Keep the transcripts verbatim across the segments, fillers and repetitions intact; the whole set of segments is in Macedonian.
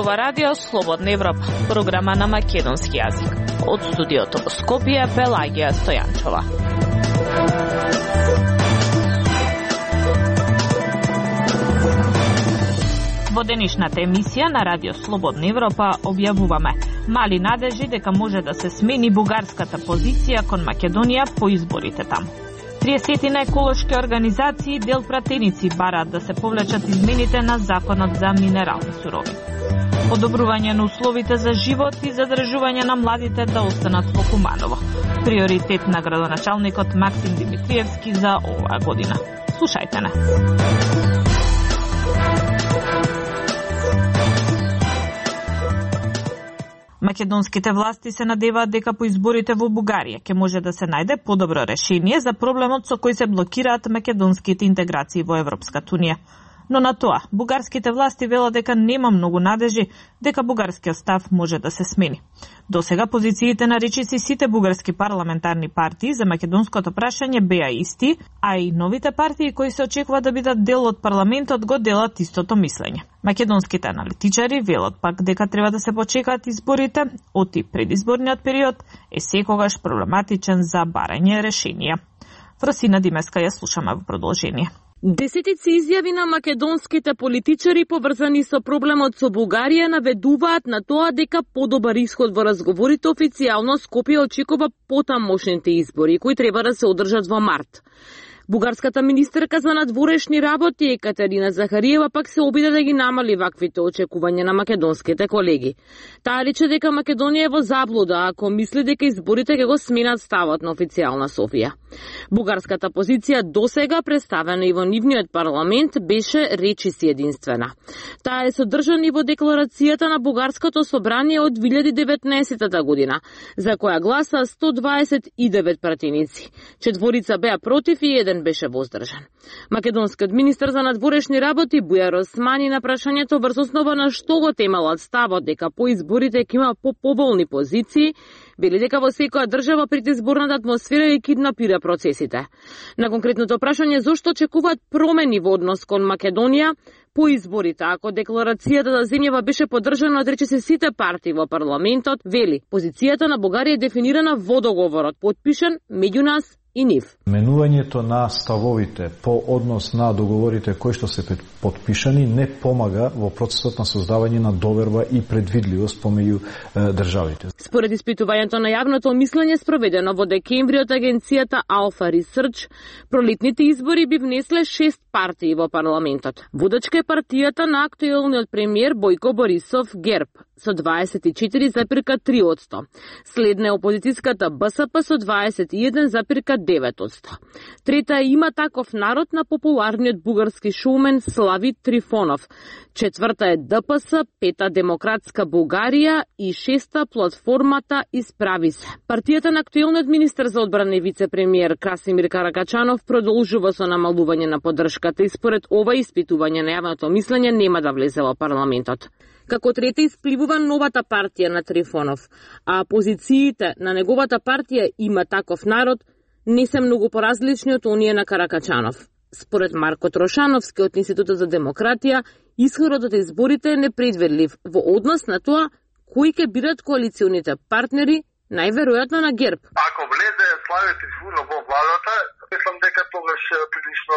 ова радио Слободна Европа, програма на македонски јазик. Од студиото во Скопје, Пелагија Стојанчова. Во денешната емисија на радио Слободна Европа објавуваме мали надежи дека може да се смени бугарската позиција кон Македонија по изборите таму. триесет на еколошки организации дел пратеници бараат да се повлечат измените на законот за минерални суровини. Подобрување на условите за живот и задржување на младите да останат во Куманово. Приоритет на градоначалникот Максим Димитриевски за оваа година. Слушајте не. Македонските власти се надеваат дека по изборите во Бугарија ќе може да се најде подобро решение за проблемот со кој се блокираат македонските интеграции во Европската унија. Но на тоа, бугарските власти велат дека нема многу надежи дека бугарскиот став може да се смени. До сега позициите на речиси сите бугарски парламентарни партии за македонското прашање беа исти, а и новите партии кои се очекува да бидат дел од парламентот го делат истото мислење. Македонските аналитичари велат пак дека треба да се почекаат изборите, оти предизборниот период е секогаш проблематичен за барање решенија. Фросина Димеска ја слушаме во продолжение. Десетици изјави на македонските политичари поврзани со проблемот со Бугарија наведуваат на тоа дека подобар исход во разговорите официјално Скопје очекува потамошните избори, кои треба да се одржат во март. Бугарската министерка за надворешни работи Екатерина Захариева пак се обиде да ги намали ваквите очекувања на македонските колеги. Таа рече дека Македонија е во заблуда ако мисли дека изборите ќе го сменат ставот на официјална Софија. Бугарската позиција досега представена и во нивниот парламент беше речиси единствена. Таа е содржана и во декларацијата на Бугарското собрание од две илјади и деветнаесетта година, за која гласа сто дваесет и девет пратеници. Четворица беа против и еден беше воздржан. Македонскиот министер за надворешни работи Бујар Османи на прашањето врз основа на што го темелат ставот дека по изборите ќе има по-поболни позиции, вели дека во секоја држава предизборната атмосфера и киднапира процесите. На конкретното прашање зошто очекуваат промени во однос кон Македонија по изборите, ако декларацијата за земјава беше поддржана од речиси сите партии во парламентот, вели позицијата на Бугарија е дефинирана во договорот, подпишан меѓу нас и нив. Менувањето на ставовите по однос на договорите кои што се подпишани не помага во процесот на создавање на доверба и предвидливост помеѓу е, државите. Според испитувањето на јавното мислење спроведено во декември од агенцијата Alpha Research, пролетните избори би внесле шест партии во парламентот. Водачка е партијата на актуелниот премиер Бојко Борисов ГЕРБ со дваесет и четири запирка три одсто. Следна е опозицијската БСП со дваесет и еден запирка девет одсто. Трета е Има таков народ на популарниот бугарски шоумен Слави Трифонов. Четврта е ДПС, пета Демократска Бугарија и шеста платформата Исправи се. Партијата на актуелниот министер за одбрана и вице-премиер Красимир Каракачанов продолжува со намалување на поддршката и според ова испитување на јавното мислење нема да влезе во парламентот. Како трета испливува новата партија на Трифонов, а позициите на неговата партија Има таков народ не се многу поразлични од оние на Каракачанов. Според Марко Трошановски од Институтот за демократија, исходот од изборите е непредвидлив во однос на тоа кои ќе бидат коалиционите партнери, најверојатно на ГЕРБ. Ако влезе Слави Трифонов во владата, мислам дека тогаш прилично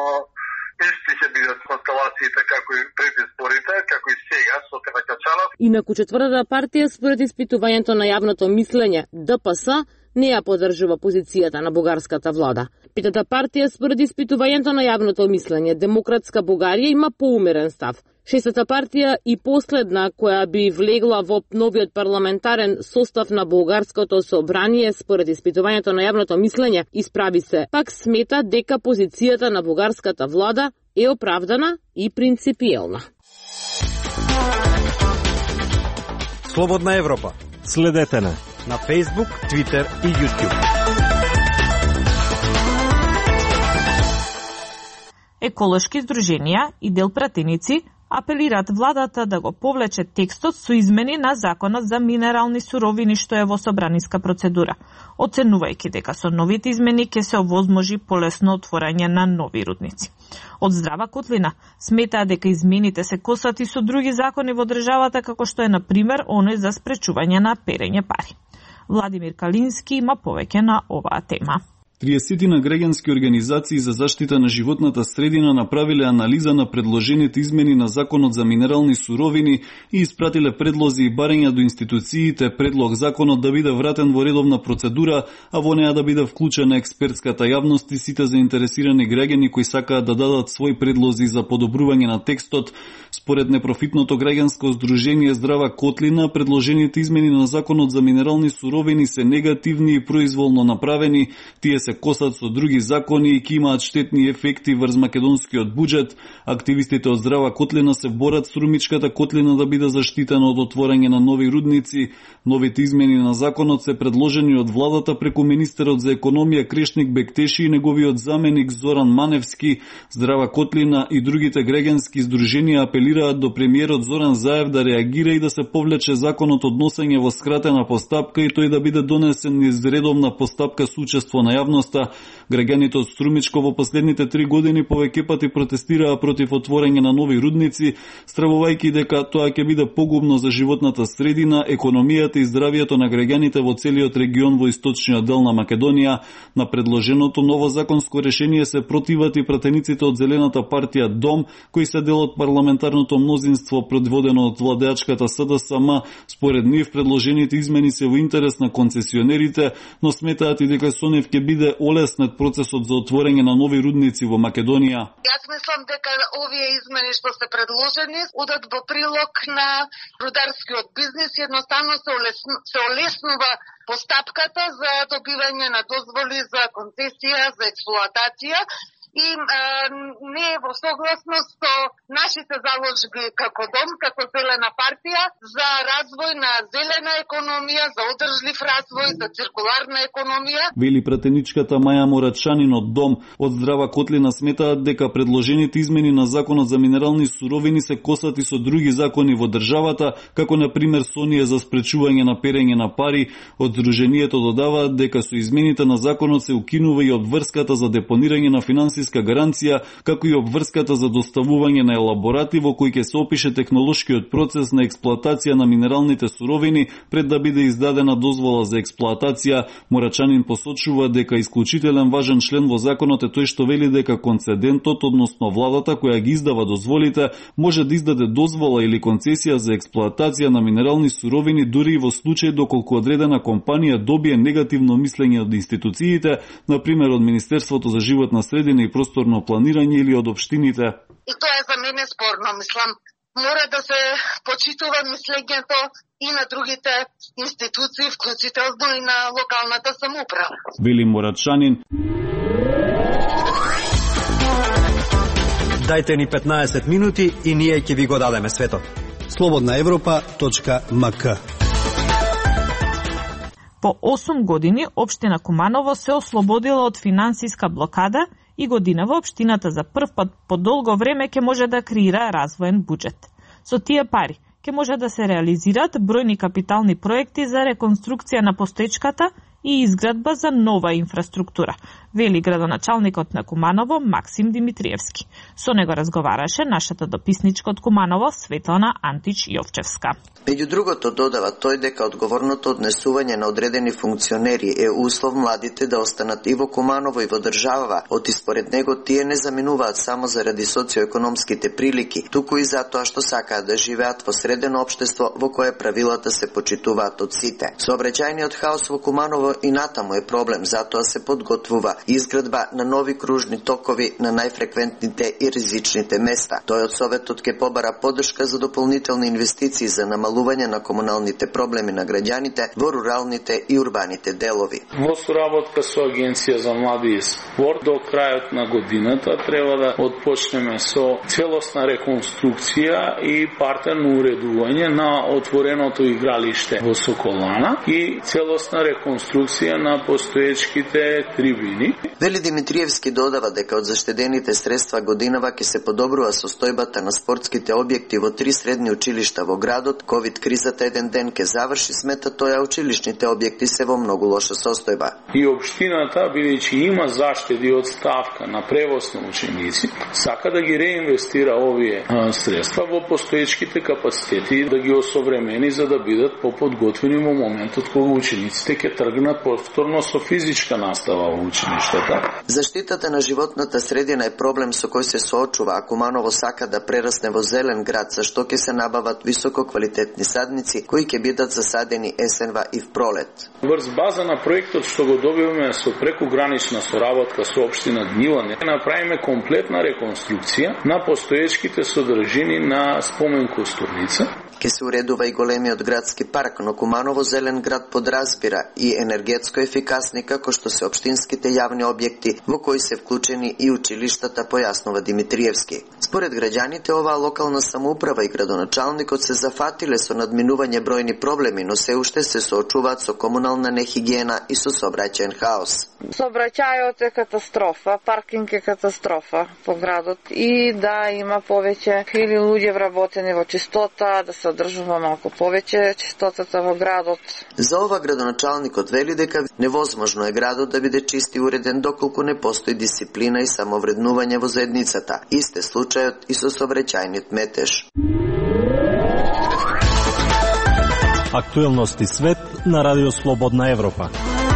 исти ќе бидат констелациите како и пред изборите, како и сега со Каракачанов. Инаку четвртата партија според испитувањето на јавното мислење ДПС не ја поддржува позицијата на бугарската влада. Петата партија според испитувањето на јавното мислење Демократска Бугарија има поумерен став. Шестата партија и последна која би влегла во новиот парламентарен состав на бугарското собрание според испитувањето на јавното мислење Исправи се, пак смета дека позицијата на бугарската влада е оправдана и принципиелна. Слободна Европа. Следете на на Facebook, Twitter и YouTube. Еколошки здруженија и дел пратеници Апелираат владата да го повлече текстот со измени на Законот за минерални суровини што е во собраниска процедура, оценувајќи дека со новите измени ќе се овозможи полесно отворање на нови рудници. Од Здрава Котлина сметаа дека измените се косат и со други закони во државата, како што е на пример оној за спречување на перење пари. Владимир Калински има повеќе на оваа тема. триесет граѓански организации за заштита на животната средина направиле анализа на предложените измени на Законот за минерални суровини и испратиле предлози и барања до институциите предлог законот да биде вратен во редовна процедура, а во неа да биде вклучена експертската јавност и сите заинтересирани граѓани кои сакаат да дадат своји предлози за подобрување на текстот. Според непрофитното граѓанско здружение Здрава Котлина, предложените измени на Законот за минерални суровини се негативни и произволно направени. Тие се косат со други закони и ќе имаат штетни ефекти врз македонскиот буџет. Активистите од Здрава Котлина се борат Струмичката котлина да биде заштитена од отворање на нови рудници. Новите измени на законот се предложени од владата преку министерот за економија Крешник Бектеши и неговиот заменик Зоран Маневски. Здрава Котлина и другите граѓански здруженија апелираат до премиерот Зоран Заев да реагира и да се повлече законот од носење во скратена постапка и тој да биде донесен низ редовна постапка со учество на јавноста. Граѓаните од Струмичко во последните три години повеќе пати протестираа против отворање на нови рудници, стравувајќи дека тоа ќе биде погубно за животната средина, економијата и здравието на граѓаните во целиот регион во источниот дел на Македонија. На предложеното ново законско решение се противат и пратениците од Зелената партија Дом, кои се дел од парламентарното мнозинство предводено од владеачката СДСМ. Според нив предложените измени се во интерес на концесионерите, но сметаат и дека со нив ќе биде олеснет процесот за отворање на нови рудници во Македонија. Јас мислам дека овие измени што се предложени одат во прилог на рударскиот бизнис, едноставно се, олесну, се олеснува постапката за добивање на дозволи за концесија, за експлоатација и а, не е во согласност со нашите заложби како Дом, како Зелена партија за развој на зелена економија, за одржлив развој, за циркуларна економија. Вели пратеничката Маја Морачанин од Дом. Од Здрава Котлина сметаат дека предложените измени на Законот за минерални суровини се косат и со други закони во државата, како на пример со оние за спречување на перење на пари. Од здруженијето додаваат дека со измените на законот се укинува и обврската за депонирање на финансиска гаранција, како и обврската за доставување на елаборати во кои ќе се опише технолошкиот процес на експлоатација на минералните суровини пред да биде издадена дозвола за експлоатација. Морачанин посочува дека исклучителен важен член во законот е тој што вели дека концедентот, односно владата која ги издава дозволите, може да издаде дозвола или концесија за експлоатација на минерални суровини дури и во случај доколку одредена компанија добие негативно мислење од институциите, на пример од Министерството за животна средина и просторно планирање или од општините. И тоа е за мене спорно, мислам. Мора да се почитува мислењето и на другите институции, вклучително и на локалната самоуправа. Вели Морачанин. Дајте ни петнаесет минути и ние ќе ви го дадеме светот. слободна европа точка ем ка. По осум години општина Куманово се ослободила од финансиска блокада и годинава општината за прв пат по долго време ќе може да креира развоен буџет. Со тие пари ќе може да се реализираат бројни капитални проекти за реконструкција на постоечката и изградба за нова инфраструктура, вели градоначалникот на Куманово Максим Димитриевски. Со него разговараше нашата дописничка од Куманово Светлана Антич Јовчевска. Меѓу другото додава тој дека одговорното однесување на одредени функционери е услов младите да останат и во Куманово и во државава, оти според него тие не заминуваат само заради социоекономските прилики, туку и затоа што сакаат да живеат во средено општество во кое правилата се почитуваат од сите. Сообраќајниот хаос во Куманово и натаму е проблем, затоа се подготвува изградба на нови кружни токови на најфреквентните и ризичните места. Тој од Советот ќе побара поддршка за дополнителни инвестиции за намалување на комуналните проблеми на граѓаните во руралните и урбаните делови. Во соработка со Агенција за млади и спорт до крајот на годината треба да отпочнеме со целосна реконструкција и партерно уредување на отвореното игралиште во Соколана и целосна реконструкција на постоечките трибини години. Вели Димитриевски додава дека од заштедените средства годинава ќе се подобрува состојбата на спортските објекти во три средни училишта во градот. Ковид кризата еден ден ќе заврши, смета тој, а училишните објекти се во многу лоша состојба. И општината, бидејќи има заштеди од ставка на превоз на ученици, сака да ги реинвестира овие а, средства во постоечките капацитети и да ги осовремени за да бидат поподготвени во моментот кога учениците ќе тргнат повторно со физичка настава во училиштата. Заштитата на животната средина е проблем со кој се соочува, а Куманово сака да прерасне во зелен град, за што ќе се набават високо квалитетни садници кои ќе бидат засадени есенва и в пролет. Врз база на проектот што го добиваме со прекугранична соработка со општина Гнилане, направиме комплетна реконструкција на постоечките содржини на спомен костурница. Ке се уредува и големиот градски парк, но Куманово зелен град подразбира и енергетско ефикасни како што се општинските јавни објекти во кои се вклучени и училиштата, појаснува Димитриевски. Според граѓаните, оваа локална самоуправа и градоначалникот се зафатиле со надминување бројни проблеми, но се уште се соочуваат со комунална нехигиена и со сообраќаен хаос. Сообраќајот е катастрофа, паркинг е катастрофа по градот и да има повеќе или луѓе вработени во чистота, да се одржува малку повеќе чистотата во градот. За ова градоначалникот вели дека невозможно е градот да биде чист и уреден доколку не постои дисциплина и самовреднување во заедницата. Исте случајот и со сообраќајниот метеж. Актуелности свет на Радио Слободна Европа.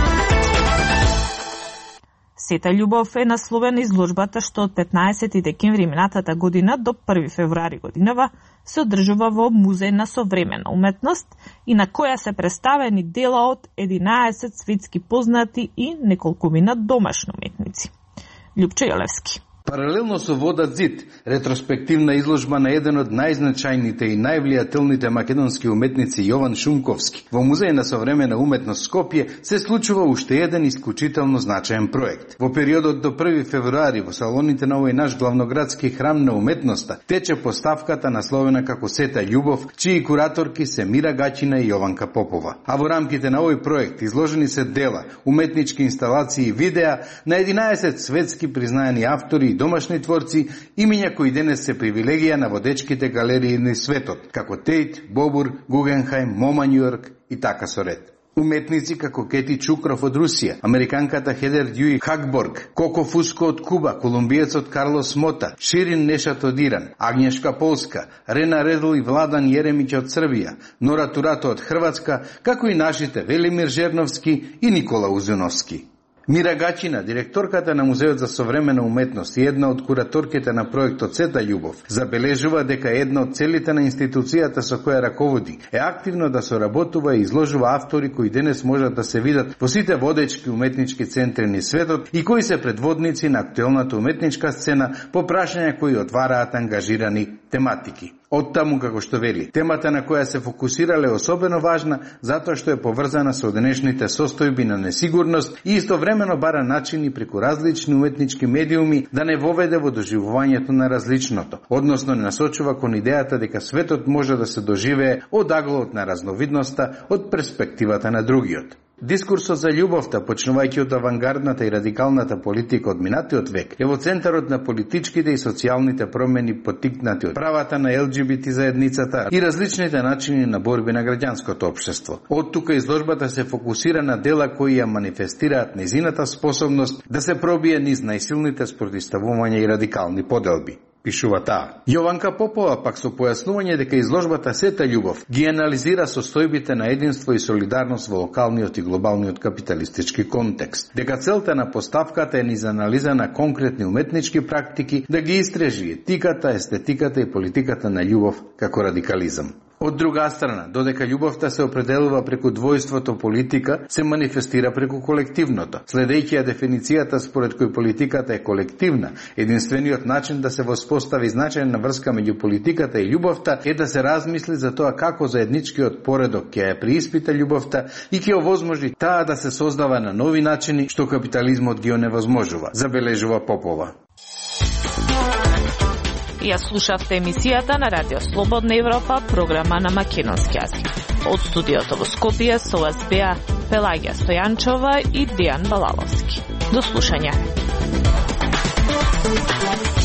Сета љубов е насловена изложбата што од петнаесети декември минатата година до први февруари годинава се одржува во Музеј на современа уметност и на која се представени дела од единаесет светски познати и неколкумина домашни уметници. Љупчо Јолевски. Паралелно со Водат зид, ретроспективна изложба на еден од најзначајните и највлијателните македонски уметници Јован Шумковски во Музеј на современа уметност Скопје се случува уште еден исклучително значаен проект. Во периодот до први февруари во салоните на овој наш главноградски храм на уметноста тече поставката насловена како Сета љубов, чии кураторки се Мира Гачина и Јованка Попова. А во рамките на овој проект изложени се дела, уметнички инсталации и видеа на единаесет светски признаени автори и домашни творци, имиња кои денес се привилегија на водечките галерии на светот, како Тейт, Бобур, Гугенхајм, Мома Њујорк и така со ред. Уметници како Кети Чукров од Русија, американката Хедер Дјуи Хакборг, Коко Фуско од Куба, колумбиецот Карлос Мота, Ширин Нешат од Иран, Агњешка Полска, Рена Редл и Владан Јеремиќ од Србија, Нора Турато од Хрватска, како и нашите Велимир Жерновски и Никола Узуновски. Мира Гачина, директорката на Музеот за современа уметност и една од кураторките на проектот Сета љубов, забележува дека една од целите на институцијата со која раководи е активно да соработува и изложува автори кои денес можат да се видат во сите водечки уметнички центри на светот и кои се предводници на актуелната уметничка сцена по прашања кои отвараат ангажирани тематики. Оттаму, како што вели, темата на која се фокусирале е особено важна затоа што е поврзана со денешните состојби на несигурност и истовремено бара начини преку различни уметнички медиуми да не воведе во доживувањето на различното, односно не насочува кон идејата дека светот може да се доживее од аглот на разновидноста од перспективата на другиот. Дискурсот за љубовта, почнувајќи од авангардната и радикалната политика од минатиот век, е во центарот на политичките и социјалните промени поттикнати од правата на Ел Џи Би Ти заедницата и различните начини на борби на граѓанското општество. Од тука изложбата се фокусира на дела кои ја манифестираат нејзината способност да се пробие низ најсилните спротивставувања и радикални поделби. Пишува таа. Јованка Попова пак со појаснување дека изложбата Сета љубов ги анализира состојбите на единство и солидарност во локалниот и глобалниот капиталистички контекст. Дека целта на поставката е низ анализа на конкретни уметнички практики да ги истражи етиката, естетиката и политиката на љубов како радикализам. Од друга страна, додека љубовта се определува преку двојството политика, се манифестира преку колективното. Следејќи ја дефиницијата според кој политиката е колективна, единствениот начин да се воспостави значајна врска меѓу политиката и љубовта е да се размисли за тоа како заедничкиот поредок ќе ја преиспита љубовта и ќе овозможи таа да се создава на нови начини што капитализмот ги оневозможува, забележува Попова. Ја слушавте емисијата на Радио Слободна Европа, програма на македонски јазик. Од студиото во Скопје со вас беа Пелагија Стојанчова и Дијан Балаловски. До слушање.